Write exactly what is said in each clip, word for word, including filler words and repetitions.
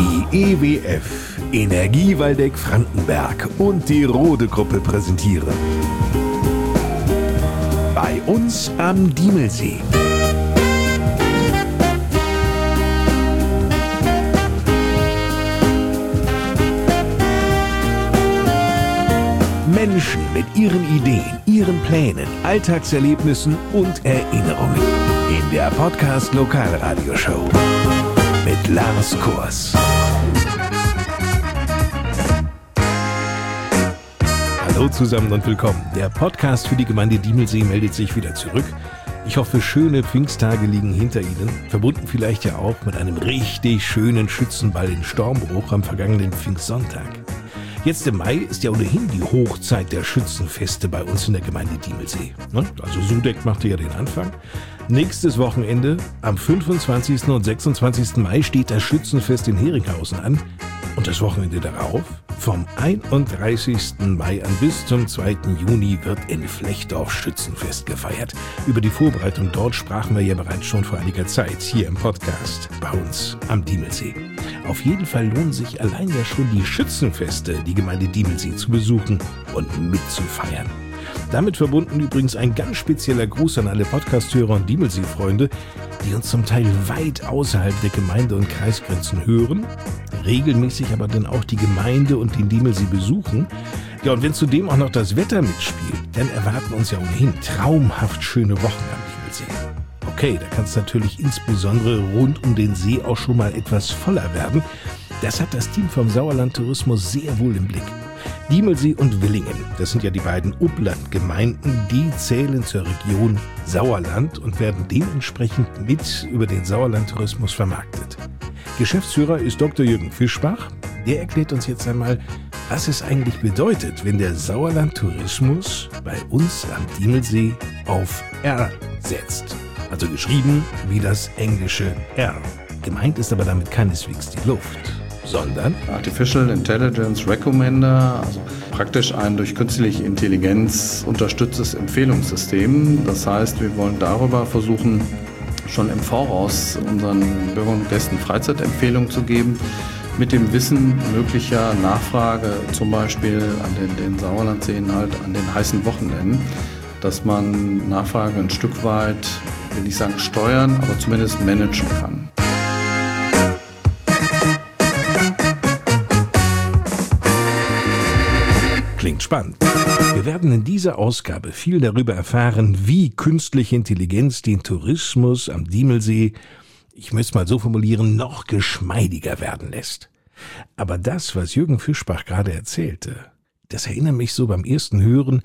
Die E W F, Energie Waldeck Frankenberg und die Rode Gruppe präsentieren. Bei uns am Diemelsee. Menschen mit ihren Ideen, ihren Plänen, Alltagserlebnissen und Erinnerungen. In der Podcast Lokalradioshow mit Lars Kors. Hallo zusammen und willkommen. Der Podcast für die Gemeinde Diemelsee meldet sich wieder zurück. Ich hoffe, schöne Pfingsttage liegen hinter Ihnen, verbunden vielleicht ja auch mit einem richtig schönen Schützenball in Stormbruch am vergangenen Pfingstsonntag. Jetzt im Mai ist ja ohnehin die Hochzeit der Schützenfeste bei uns in der Gemeinde Diemelsee. Also Sudeck machte ja den Anfang. Nächstes Wochenende, am fünfundzwanzigsten und sechsundzwanzigsten Mai, steht das Schützenfest in Heringhausen an. Und das Wochenende darauf, vom einunddreißigsten Mai an bis zum zweiten Juni, wird in Flechtdorf Schützenfest gefeiert. Über die Vorbereitung dort sprachen wir ja bereits schon vor einiger Zeit hier im Podcast bei uns am Diemelsee. Auf jeden Fall lohnen sich allein ja schon die Schützenfeste, die Gemeinde Diemelsee zu besuchen und mitzufeiern. Damit verbunden übrigens ein ganz spezieller Gruß an alle Podcast-Hörer und Diemelsee-Freunde, die uns zum Teil weit außerhalb der Gemeinde- und Kreisgrenzen hören, regelmäßig aber dann auch die Gemeinde und den Diemelsee besuchen. Ja, und wenn zudem auch noch das Wetter mitspielt, dann erwarten uns ja ohnehin traumhaft schöne Wochen am Diemelsee. Okay, da kann es natürlich insbesondere rund um den See auch schon mal etwas voller werden. Das hat das Team vom Sauerland Tourismus sehr wohl im Blick. Diemelsee und Willingen, das sind ja die beiden Uplandgemeinden, die zählen zur Region Sauerland und werden dementsprechend mit über den Sauerland-Tourismus vermarktet. Geschäftsführer ist Doktor Jürgen Fischbach. Der erklärt uns jetzt einmal, was es eigentlich bedeutet, wenn der Sauerland-Tourismus bei uns am Diemelsee auf R setzt. Also geschrieben wie das englische R. Gemeint ist aber damit keineswegs die Luft, sondern Artificial Intelligence Recommender, also praktisch ein durch künstliche Intelligenz unterstütztes Empfehlungssystem. Das heißt, wir wollen darüber versuchen, schon im Voraus unseren Bürgern und Gästen Freizeitempfehlungen zu geben, mit dem Wissen möglicher Nachfrage, zum Beispiel an den, den Sauerlandseen halt an den heißen Wochenenden, dass man Nachfrage ein Stück weit, will ich sagen steuern, aber zumindest managen kann. Klingt spannend. Wir werden in dieser Ausgabe viel darüber erfahren, wie künstliche Intelligenz den Tourismus am Diemelsee, ich möchte es mal so formulieren, noch geschmeidiger werden lässt. Aber das, was Jürgen Fischbach gerade erzählte, das erinnert mich so beim ersten Hören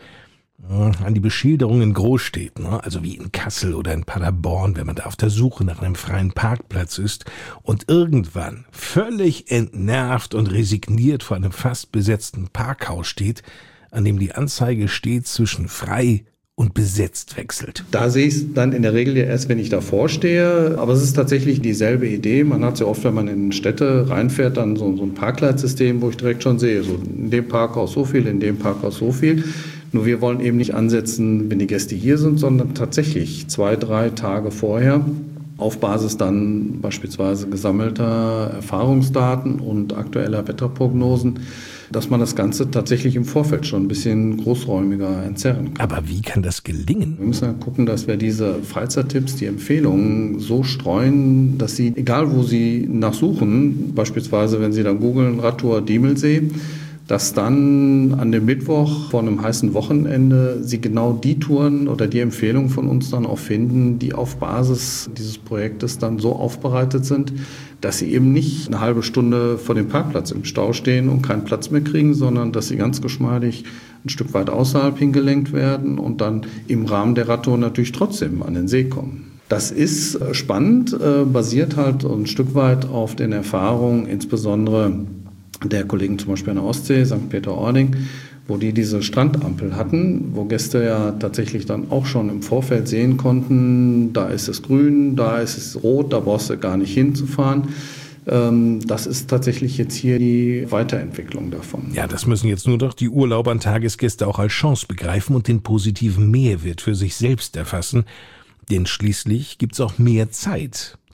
an die Beschilderung in Großstädten, also wie in Kassel oder in Paderborn, wenn man da auf der Suche nach einem freien Parkplatz ist und irgendwann völlig entnervt und resigniert vor einem fast besetzten Parkhaus steht, an dem die Anzeige stets zwischen frei und besetzt wechselt. Da sehe ich es dann in der Regel ja erst, wenn ich davor stehe. Aber es ist tatsächlich dieselbe Idee. Man hat es ja oft, wenn man in Städte reinfährt, dann so, so ein Parkleitsystem, wo ich direkt schon sehe, so in dem Parkhaus so viel, in dem Parkhaus so viel. Nur wir wollen eben nicht ansetzen, wenn die Gäste hier sind, sondern tatsächlich zwei, drei Tage vorher auf Basis dann beispielsweise gesammelter Erfahrungsdaten und aktueller Wetterprognosen, dass man das Ganze tatsächlich im Vorfeld schon ein bisschen großräumiger entzerren kann. Aber wie kann das gelingen? Wir müssen ja gucken, dass wir diese Freizeittipps, die Empfehlungen so streuen, dass Sie, egal wo Sie nachsuchen, beispielsweise wenn Sie dann googeln Radtour Diemelsee, dass dann an dem Mittwoch vor einem heißen Wochenende Sie genau die Touren oder die Empfehlungen von uns dann auch finden, die auf Basis dieses Projektes dann so aufbereitet sind, dass Sie eben nicht eine halbe Stunde vor dem Parkplatz im Stau stehen und keinen Platz mehr kriegen, sondern dass Sie ganz geschmeidig ein Stück weit außerhalb hingelenkt werden und dann im Rahmen der Radtour natürlich trotzdem an den See kommen. Das ist spannend, basiert halt ein Stück weit auf den Erfahrungen, insbesondere der Kollegen zum Beispiel an der Ostsee, Sankt Peter-Ording, wo die diese Strandampel hatten, wo Gäste ja tatsächlich dann auch schon im Vorfeld sehen konnten, da ist es grün, da ist es rot, da brauchst du gar nicht hinzufahren. Das ist tatsächlich jetzt hier die Weiterentwicklung davon. Ja, das müssen jetzt nur noch die Urlauber und Tagesgäste auch als Chance begreifen und den positiven Mehrwert für sich selbst erfassen. Denn schließlich gibt's auch mehr Zeit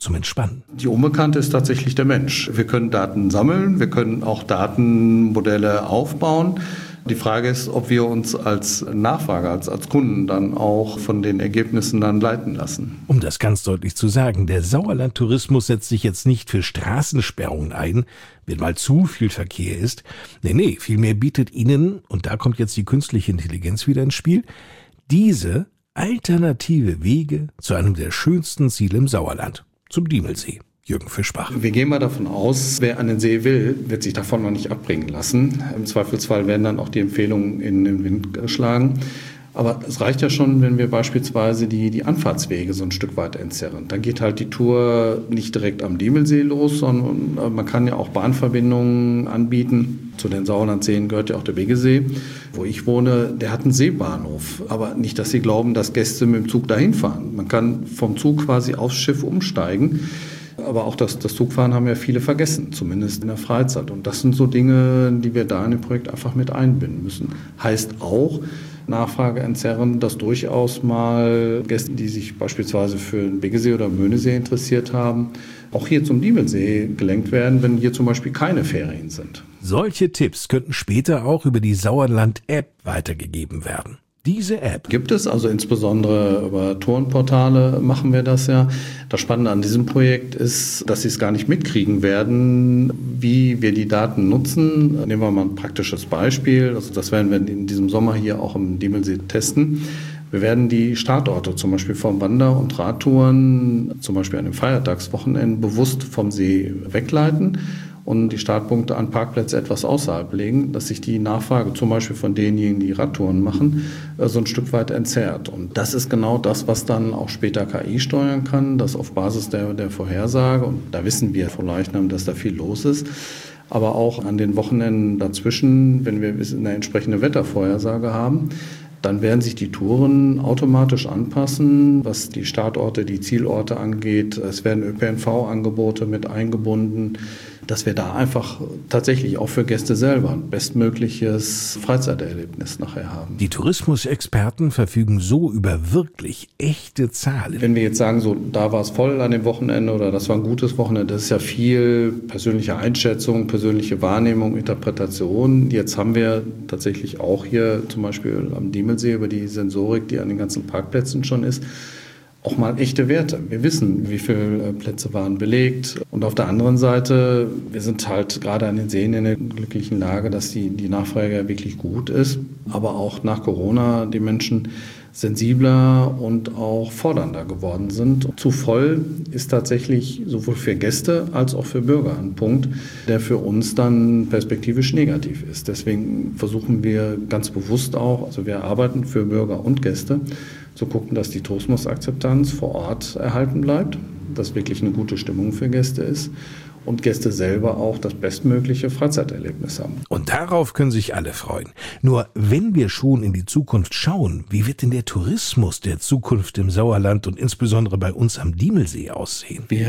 zum Entspannen? Die Unbekannte ist tatsächlich der Mensch. Wir können Daten sammeln, wir können auch Datenmodelle aufbauen. Die Frage ist, ob wir uns als Nachfrager, als, als Kunden dann auch von den Ergebnissen dann leiten lassen. Um das ganz deutlich zu sagen, der Sauerland-Tourismus setzt sich jetzt nicht für Straßensperrungen ein, wenn mal zu viel Verkehr ist. Nee, nee, vielmehr bietet Ihnen, und da kommt jetzt die künstliche Intelligenz wieder ins Spiel, diese alternative Wege zu einem der schönsten Ziele im Sauerland, zum Diemelsee. Jürgen Fischbach. Wir gehen mal davon aus, wer an den See will, wird sich davon noch nicht abbringen lassen. Im Zweifelsfall werden dann auch die Empfehlungen in den Wind geschlagen. Aber es reicht ja schon, wenn wir beispielsweise die, die Anfahrtswege so ein Stück weit entzerren. Dann geht halt die Tour nicht direkt am Diemelsee los, sondern man kann ja auch Bahnverbindungen anbieten. Zu den Sauerlandseen gehört ja auch der Wegesee, wo ich wohne. Der hat einen Seebahnhof. Aber nicht, dass Sie glauben, dass Gäste mit dem Zug dahin fahren. Man kann vom Zug quasi aufs Schiff umsteigen. Aber auch das, das Zugfahren haben ja viele vergessen, zumindest in der Freizeit. Und das sind so Dinge, die wir da in dem Projekt einfach mit einbinden müssen. Heißt auch, Nachfrage entzerren, dass durchaus mal Gäste, die sich beispielsweise für den Wegesee oder Möhnesee interessiert haben, auch hier zum Diemelsee gelenkt werden, wenn hier zum Beispiel keine Ferien sind. Solche Tipps könnten später auch über die Sauerland-App weitergegeben werden. Diese App gibt es, also insbesondere über Tourenportale machen wir das ja. Das Spannende an diesem Projekt ist, dass Sie es gar nicht mitkriegen werden, wie wir die Daten nutzen. Nehmen wir mal ein praktisches Beispiel. Also das werden wir in diesem Sommer hier auch im Diemelsee testen. Wir werden die Startorte zum Beispiel von Wander- und Radtouren, zum Beispiel an den Feiertagswochenenden, bewusst vom See wegleiten und die Startpunkte an Parkplätze etwas außerhalb legen, dass sich die Nachfrage zum Beispiel von denjenigen, die Radtouren machen, so ein Stück weit entzerrt. Und das ist genau das, was dann auch später K I steuern kann, das auf Basis der, der Vorhersage, und da wissen wir von Leichnam, dass da viel los ist, aber auch an den Wochenenden dazwischen, wenn wir eine entsprechende Wettervorhersage haben, dann werden sich die Touren automatisch anpassen, was die Startorte, die Zielorte angeht. Es werden Ö P N V-Angebote mit eingebunden, dass wir da einfach tatsächlich auch für Gäste selber ein bestmögliches Freizeiterlebnis nachher haben. Die Tourismusexperten verfügen so über wirklich echte Zahlen. Wenn wir jetzt sagen, so da war es voll an dem Wochenende oder das war ein gutes Wochenende, das ist ja viel persönliche Einschätzung, persönliche Wahrnehmung, Interpretation. Jetzt haben wir tatsächlich auch hier zum Beispiel am Diemelsee über die Sensorik, die an den ganzen Parkplätzen schon ist, auch mal echte Werte. Wir wissen, wie viele Plätze waren belegt. Und auf der anderen Seite, wir sind halt gerade an den Seen in der glücklichen Lage, dass die, die Nachfrage wirklich gut ist. Aber auch nach Corona die Menschen sensibler und auch fordernder geworden sind. Zu voll ist tatsächlich sowohl für Gäste als auch für Bürger ein Punkt, der für uns dann perspektivisch negativ ist. Deswegen versuchen wir ganz bewusst auch, also wir arbeiten für Bürger und Gäste, zu gucken, dass die Tourismusakzeptanz vor Ort erhalten bleibt, dass wirklich eine gute Stimmung für Gäste ist und Gäste selber auch das bestmögliche Freizeiterlebnis haben. Und darauf können sich alle freuen. Nur wenn wir schon in die Zukunft schauen, wie wird denn der Tourismus der Zukunft im Sauerland und insbesondere bei uns am Diemelsee aussehen? Wir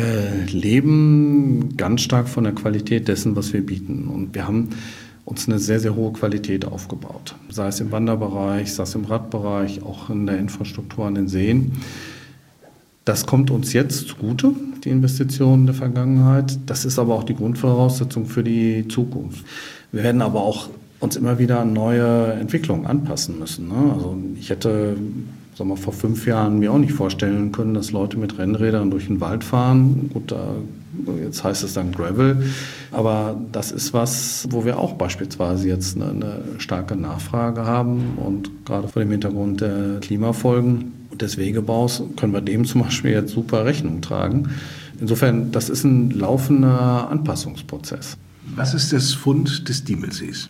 leben ganz stark von der Qualität dessen, was wir bieten. Und wir haben uns eine sehr, sehr hohe Qualität aufgebaut. Sei es im Wanderbereich, sei es im Radbereich, auch in der Infrastruktur an den Seen. Das kommt uns jetzt zugute, die Investitionen der Vergangenheit. Das ist aber auch die Grundvoraussetzung für die Zukunft. Wir werden aber auch uns immer wieder an neue Entwicklungen anpassen müssen. Also ich hätte sagen wir, vor fünf Jahren mir auch nicht vorstellen können, dass Leute mit Rennrädern durch den Wald fahren. Gut, da, jetzt heißt es dann Gravel. Aber das ist was, wo wir auch beispielsweise jetzt eine, eine starke Nachfrage haben. Und gerade vor dem Hintergrund der Klimafolgen und des Wegebaus können wir dem zum Beispiel jetzt super Rechnung tragen. Insofern, das ist ein laufender Anpassungsprozess. Was ist das Fund des Diemelsees?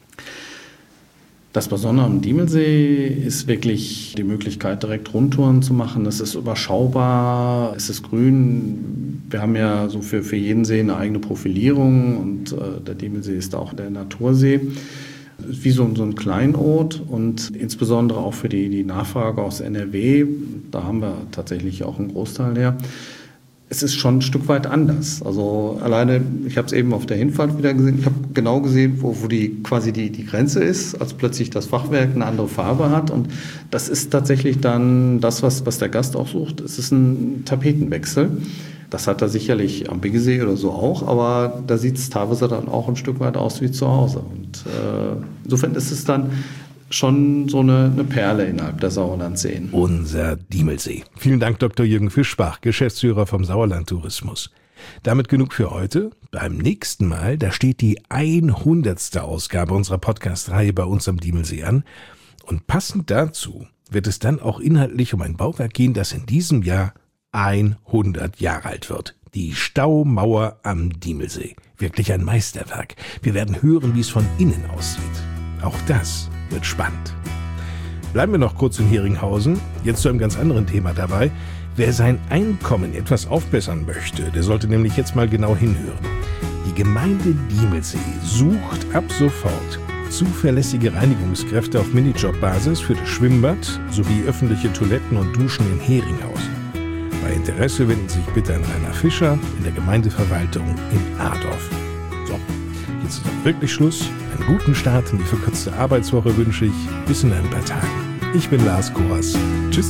Das Besondere am Diemelsee ist wirklich die Möglichkeit, direkt Rundtouren zu machen. Es ist überschaubar, es ist grün. Wir haben ja so für, für jeden See eine eigene Profilierung und äh, der Diemelsee ist auch der Natursee. Wie so, so ein Kleinod und insbesondere auch für die, die Nachfrage aus N R W, da haben wir tatsächlich auch einen Großteil her. Es ist schon ein Stück weit anders. Also alleine, ich habe es eben auf der Hinfahrt wieder gesehen, ich habe genau gesehen, wo, wo die quasi die, die Grenze ist, als plötzlich das Fachwerk eine andere Farbe hat. Und das ist tatsächlich dann das, was, was der Gast auch sucht. Es ist ein Tapetenwechsel. Das hat er sicherlich am Biggesee oder so auch, aber da sieht es teilweise dann auch ein Stück weit aus wie zu Hause. Und äh, insofern ist es dann schon so eine, eine Perle innerhalb der Sauerlandseen. Unser Diemelsee. Vielen Dank, Doktor Jürgen Fischbach, Geschäftsführer vom Sauerland Tourismus. Damit genug für heute. Beim nächsten Mal, da steht die hundertste Ausgabe unserer Podcast-Reihe bei uns am Diemelsee an. Und passend dazu wird es dann auch inhaltlich um ein Bauwerk gehen, das in diesem Jahr hundert Jahre alt wird. Die Staumauer am Diemelsee. Wirklich ein Meisterwerk. Wir werden hören, wie es von innen aussieht. Auch das wird spannend. Bleiben wir noch kurz in Heringhausen. Jetzt zu einem ganz anderen Thema dabei. Wer sein Einkommen etwas aufbessern möchte, der sollte nämlich jetzt mal genau hinhören. Die Gemeinde Diemelsee sucht ab sofort zuverlässige Reinigungskräfte auf Minijob-Basis für das Schwimmbad sowie öffentliche Toiletten und Duschen in Heringhausen. Bei Interesse wenden Sie sich bitte an Rainer Fischer in der Gemeindeverwaltung in Adorf. So, jetzt ist auch wirklich Schluss. Einen guten Start in die verkürzte Arbeitswoche wünsche ich. Bis in ein paar Tagen. Ich bin Lars Koras. Tschüss.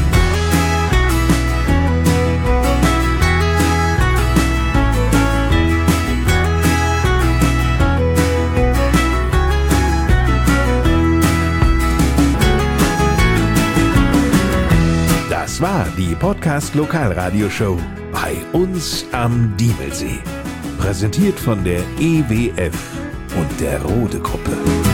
Das war die Podcast-Lokalradioshow bei uns am Diemelsee. Präsentiert von der E W F und der Rode Gruppe.